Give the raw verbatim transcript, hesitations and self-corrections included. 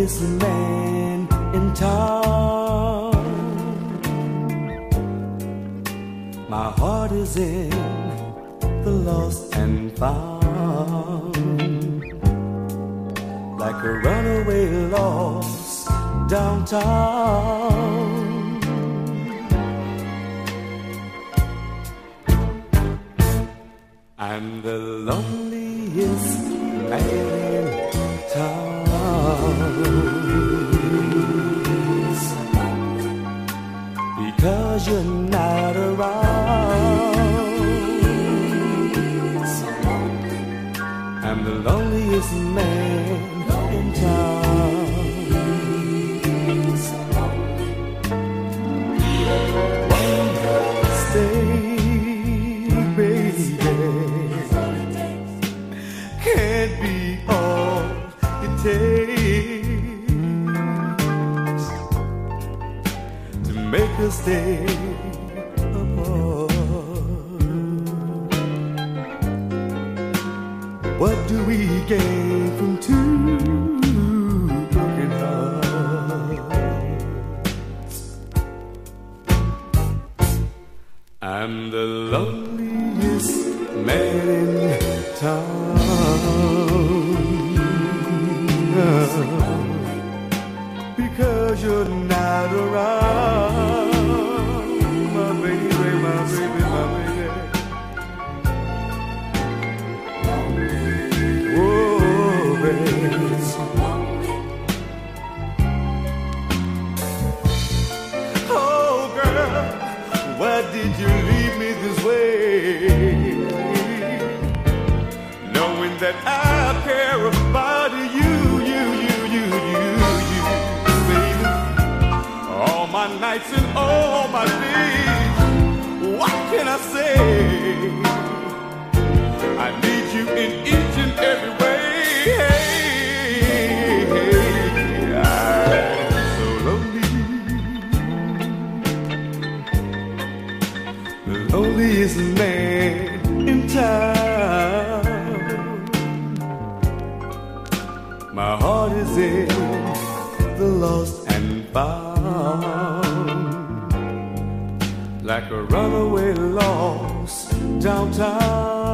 loneliest man in town. My heart is in the lost and found, like a runaway lost downtown. I'm the loneliest man in town, because you're not around. I'm the loneliest man in town. Stay, baby, can't be all it takes to make us stay apart. What do we gain from two broken hearts? I'm the loneliest man in town, because you're not around, my baby, my baby, my baby. Oh, baby. Oh, girl, why did you leave me this way? Knowing that I care about you, you, you, you, you, you, baby. All my nights and all my days, what can I say? I need you in each and every way. I'm so lonely, the loneliest man in town. My heart is in the lost and found, like a runaway lost downtown.